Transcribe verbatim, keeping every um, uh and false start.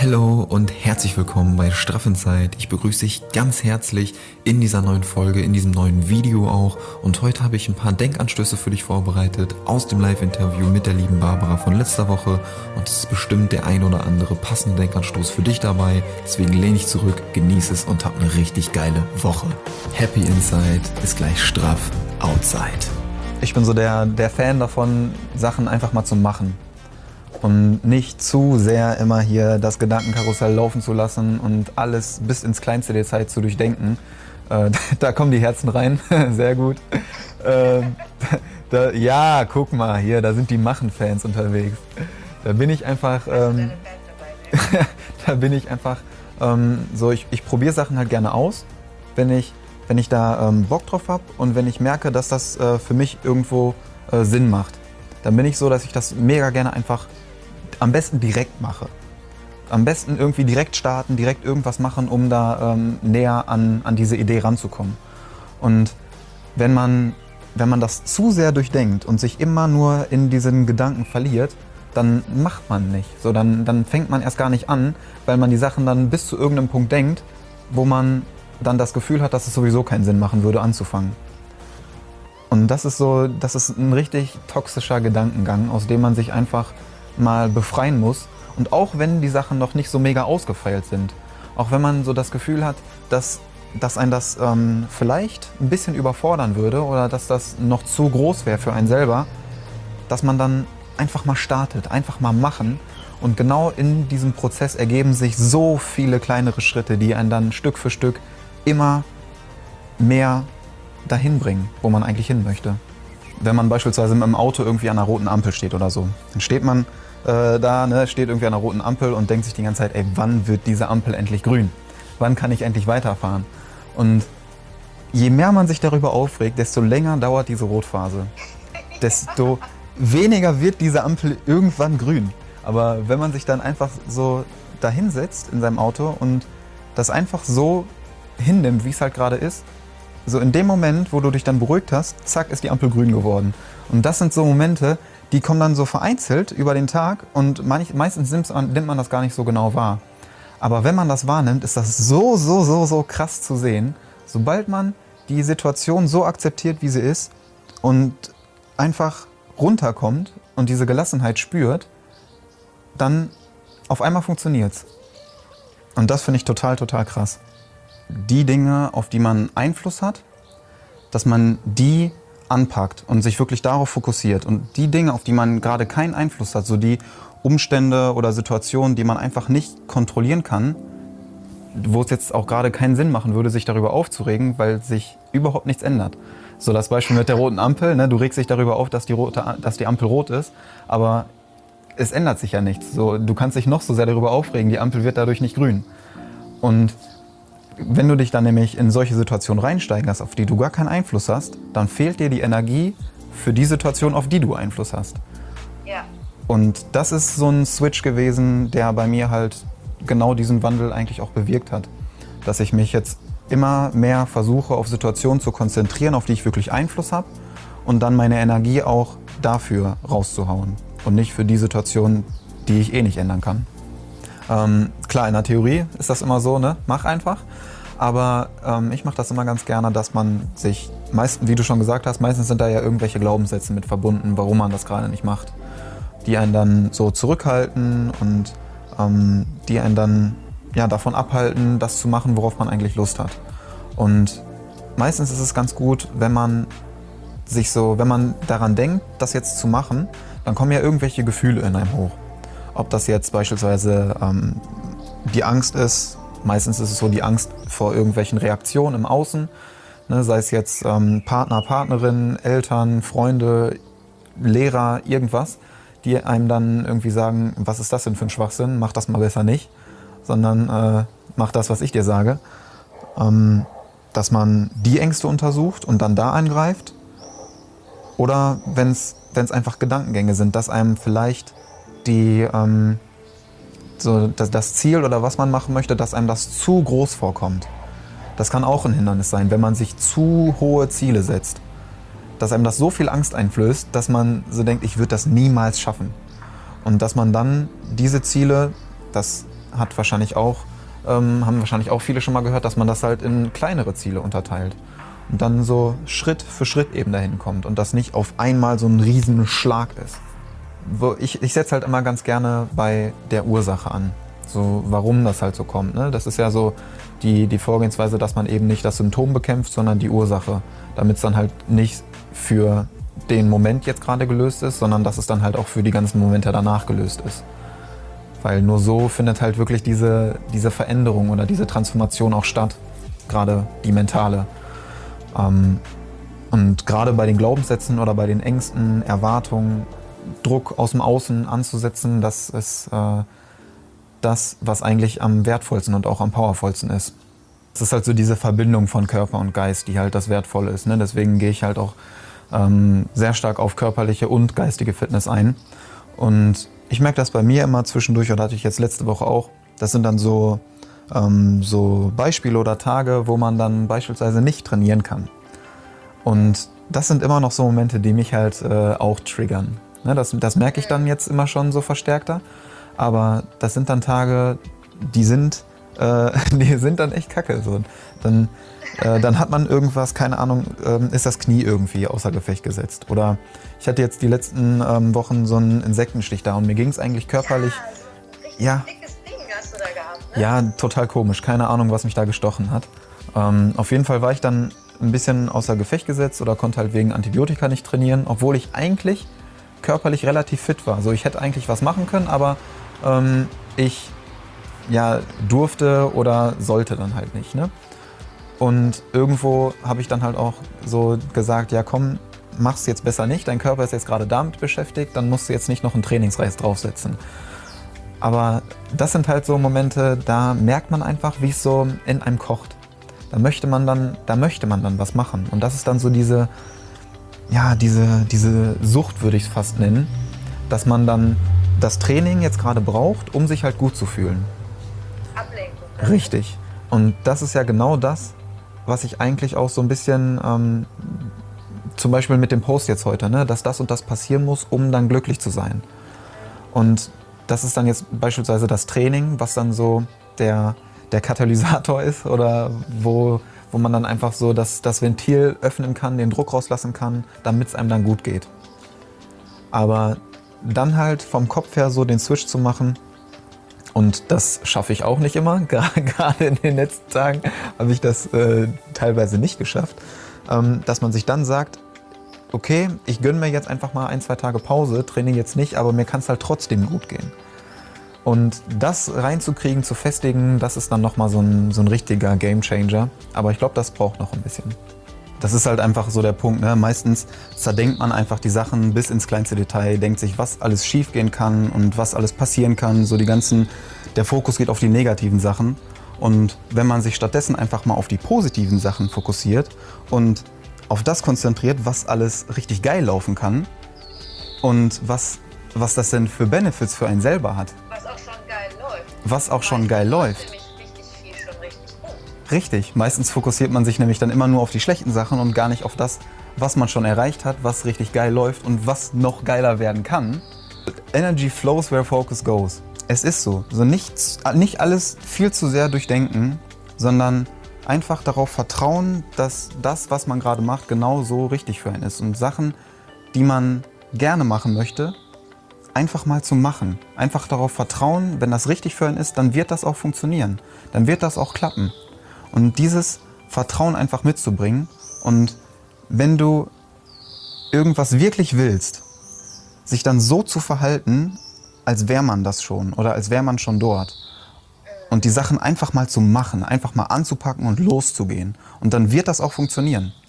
Hallo und herzlich willkommen bei Straff in Zeit. Ich begrüße dich ganz herzlich in dieser neuen Folge, in diesem neuen Video auch. Und heute habe ich ein paar Denkanstöße für dich vorbereitet aus dem Live-Interview mit der lieben Barbara von letzter Woche. Und es ist bestimmt der ein oder andere passende Denkanstoß für dich dabei. Deswegen lehne ich zurück, genieße es und hab eine richtig geile Woche. Happy Inside ist gleich straff Outside. Ich bin so der, der Fan davon, Sachen einfach mal zu machen. Und nicht zu sehr immer hier das Gedankenkarussell laufen zu lassen und alles bis ins kleinste Detail zu durchdenken. Äh, da kommen die Herzen rein, sehr gut. Äh, da, ja, guck mal, hier, da sind die Machen-Fans unterwegs. Da bin ich einfach, ähm, da bin ich einfach ähm, so, ich, ich probiere Sachen halt gerne aus, wenn ich, wenn ich da ähm, Bock drauf habe und wenn ich merke, dass das äh, für mich irgendwo äh, Sinn macht. Dann bin ich so, dass ich das mega gerne einfach am besten direkt mache. Am besten irgendwie direkt starten, direkt irgendwas machen, um da ähm, näher an, an diese Idee ranzukommen. Und wenn man, wenn man das zu sehr durchdenkt und sich immer nur in diesen Gedanken verliert, dann macht man nicht. So, dann, dann fängt man erst gar nicht an, weil man die Sachen dann bis zu irgendeinem Punkt denkt, wo man dann das Gefühl hat, dass es sowieso keinen Sinn machen würde, anzufangen. Und das ist so, das ist ein richtig toxischer Gedankengang, aus dem man sich einfach mal befreien muss. Und auch wenn die Sachen noch nicht so mega ausgefeilt sind, auch wenn man so das Gefühl hat, dass, dass einen das ähm, vielleicht ein bisschen überfordern würde oder dass das noch zu groß wäre für einen selber, dass man dann einfach mal startet, einfach mal machen. Und genau in diesem Prozess ergeben sich so viele kleinere Schritte, die einen dann Stück für Stück immer mehr dahin bringen, wo man eigentlich hin möchte. Wenn man beispielsweise im Auto irgendwie an einer roten Ampel steht oder so, dann steht man äh, da, ne, steht irgendwie an einer roten Ampel und denkt sich die ganze Zeit, ey, wann wird diese Ampel endlich grün? Wann kann ich endlich weiterfahren? Und je mehr man sich darüber aufregt, desto länger dauert diese Rotphase. Desto weniger wird diese Ampel irgendwann grün. Aber wenn man sich dann einfach so dahinsetzt in seinem Auto und das einfach so hinnimmt, wie es halt gerade ist, so in dem Moment, wo du dich dann beruhigt hast, zack, ist die Ampel grün geworden. Und das sind so Momente, die kommen dann so vereinzelt über den Tag und manch, meistens nimmt man das gar nicht so genau wahr. Aber wenn man das wahrnimmt, ist das so, so, so, so krass zu sehen. Sobald man die Situation so akzeptiert, wie sie ist und einfach runterkommt und diese Gelassenheit spürt, dann auf einmal funktioniert's. Und das finde ich total, total krass. Die Dinge, auf die man Einfluss hat, dass man die anpackt und sich wirklich darauf fokussiert. Und die Dinge, auf die man gerade keinen Einfluss hat, so die Umstände oder Situationen, die man einfach nicht kontrollieren kann, wo es jetzt auch gerade keinen Sinn machen würde, sich darüber aufzuregen, weil sich überhaupt nichts ändert. So das Beispiel mit der roten Ampel, ne? Du regst dich darüber auf, dass die, rote, dass die Ampel rot ist, aber es ändert sich ja nichts. So, du kannst dich noch so sehr darüber aufregen, die Ampel wird dadurch nicht grün. Und wenn du dich dann nämlich in solche Situationen reinsteigerst, auf die du gar keinen Einfluss hast, dann fehlt dir die Energie für die Situation, auf die du Einfluss hast. Ja. Und das ist so ein Switch gewesen, der bei mir halt genau diesen Wandel eigentlich auch bewirkt hat. Dass ich mich jetzt immer mehr versuche, auf Situationen zu konzentrieren, auf die ich wirklich Einfluss habe und dann meine Energie auch dafür rauszuhauen und nicht für die Situation, die ich eh nicht ändern kann. Ähm, klar, in der Theorie ist das immer so, ne? Mach einfach. Aber ähm, ich mache das immer ganz gerne, dass man sich, meist, wie du schon gesagt hast, meistens sind da ja irgendwelche Glaubenssätze mit verbunden, warum man das gerade nicht macht. Die einen dann so zurückhalten und ähm, die einen dann ja, davon abhalten, das zu machen, worauf man eigentlich Lust hat. Und meistens ist es ganz gut, wenn man sich so, wenn man daran denkt, das jetzt zu machen, dann kommen ja irgendwelche Gefühle in einem hoch. Ob das jetzt beispielsweise ähm, die Angst ist, meistens ist es so die Angst vor irgendwelchen Reaktionen im Außen, ne, sei es jetzt ähm, Partner, Partnerin, Eltern, Freunde, Lehrer, irgendwas, die einem dann irgendwie sagen, was ist das denn für ein Schwachsinn, mach das mal besser nicht, sondern äh, mach das, was ich dir sage. Ähm, dass man die Ängste untersucht und dann da eingreift. Oder wenn es einfach Gedankengänge sind, dass einem vielleicht die, ähm, so das, das Ziel oder was man machen möchte, dass einem das zu groß vorkommt. Das kann auch ein Hindernis sein, wenn man sich zu hohe Ziele setzt. Dass einem das so viel Angst einflößt, dass man so denkt, ich würde das niemals schaffen. Und dass man dann diese Ziele, das hat wahrscheinlich auch, ähm, haben wahrscheinlich auch viele schon mal gehört, dass man das halt in kleinere Ziele unterteilt. Und dann so Schritt für Schritt eben dahin kommt und das nicht auf einmal so ein riesen Schlag ist. Wo ich ich setze halt immer ganz gerne bei der Ursache an, so warum das halt so kommt. Ne? Das ist ja so die, die Vorgehensweise, dass man eben nicht das Symptom bekämpft, sondern die Ursache, damit es dann halt nicht für den Moment jetzt gerade gelöst ist, sondern dass es dann halt auch für die ganzen Momente danach gelöst ist. Weil nur so findet halt wirklich diese, diese Veränderung oder diese Transformation auch statt, gerade die mentale. Ähm, und gerade bei den Glaubenssätzen oder bei den Ängsten, Erwartungen, Druck aus dem Außen anzusetzen, das ist äh, das, was eigentlich am wertvollsten und auch am powervollsten ist. Es ist halt so diese Verbindung von Körper und Geist, die halt das Wertvolle ist. Ne? Deswegen gehe ich halt auch ähm, sehr stark auf körperliche und geistige Fitness ein. Und ich merke das bei mir immer zwischendurch, oder hatte ich jetzt letzte Woche auch, das sind dann so, ähm, so Beispiele oder Tage, wo man dann beispielsweise nicht trainieren kann. Und das sind immer noch so Momente, die mich halt äh, auch triggern. Ne, das, das merke ich dann jetzt immer schon so verstärkter. Aber das sind dann Tage, die sind, äh, die sind dann echt kacke. So. Dann, äh, dann hat man irgendwas, keine Ahnung, ähm, ist das Knie irgendwie außer Gefecht gesetzt. Oder ich hatte jetzt die letzten ähm, Wochen so einen Insektenstich da und mir ging es eigentlich körperlich. Ja, so ein richtig ja, dickes Ding hast du da gehabt, ne? ja, total komisch. Keine Ahnung, was mich da gestochen hat. Ähm, auf jeden Fall war ich dann ein bisschen außer Gefecht gesetzt oder konnte halt wegen Antibiotika nicht trainieren, obwohl ich eigentlich körperlich relativ fit war. Also ich hätte eigentlich was machen können, aber ähm, ich ja, durfte oder sollte dann halt nicht. Ne? Und irgendwo habe ich dann halt auch so gesagt, ja komm, mach's jetzt besser nicht, dein Körper ist jetzt gerade damit beschäftigt, dann musst du jetzt nicht noch einen Trainingsreiz draufsetzen. Aber das sind halt so Momente, da merkt man einfach, wie es so in einem kocht. Da möchte man dann, da möchte man dann was machen. Und das ist dann so diese, ja, diese, diese Sucht, würde ich es fast nennen, dass man dann das Training jetzt gerade braucht, um sich halt gut zu fühlen. Ablenkung. Richtig. Und das ist ja genau das, was ich eigentlich auch so ein bisschen, ähm, zum Beispiel mit dem Post jetzt heute, ne, dass das und das passieren muss, um dann glücklich zu sein. Und das ist dann jetzt beispielsweise das Training, was dann so der, der Katalysator ist oder wo, wo man dann einfach so das, das Ventil öffnen kann, den Druck rauslassen kann, damit es einem dann gut geht. Aber dann halt vom Kopf her so den Switch zu machen, und das schaffe ich auch nicht immer, gerade in den letzten Tagen habe ich das äh, teilweise nicht geschafft, ähm, dass man sich dann sagt, okay, ich gönne mir jetzt einfach mal ein, zwei Tage Pause, trainiere jetzt nicht, aber mir kann es halt trotzdem gut gehen. Und das reinzukriegen, zu festigen, das ist dann nochmal so ein, so ein richtiger Gamechanger. Aber ich glaube, das braucht noch ein bisschen. Das ist halt einfach so der Punkt. Ne? Meistens zerdenkt man einfach die Sachen bis ins kleinste Detail, denkt sich, was alles schief gehen kann und was alles passieren kann. So die ganzen, der Fokus geht auf die negativen Sachen. Und wenn man sich stattdessen einfach mal auf die positiven Sachen fokussiert und auf das konzentriert, was alles richtig geil laufen kann und was, was das denn für Benefits für einen selber hat. Was auch schon geil läuft. Was auch schon geil läuft. Nämlich richtig viel schon richtig gut. Richtig. Meistens fokussiert man sich nämlich dann immer nur auf die schlechten Sachen und gar nicht auf das, was man schon erreicht hat, was richtig geil läuft und was noch geiler werden kann. Energy flows where focus goes. Es ist so. Also nicht, nicht alles viel zu sehr durchdenken, sondern einfach darauf vertrauen, dass das, was man gerade macht, genau so richtig für einen ist. Und Sachen, die man gerne machen möchte, einfach mal zu machen. Einfach darauf vertrauen, wenn das richtig für einen ist, dann wird das auch funktionieren. Dann wird das auch klappen. Und dieses Vertrauen einfach mitzubringen. Und wenn du irgendwas wirklich willst, sich dann so zu verhalten, als wäre man das schon oder als wäre man schon dort. Und die Sachen einfach mal zu machen, einfach mal anzupacken und loszugehen. Und dann wird das auch funktionieren.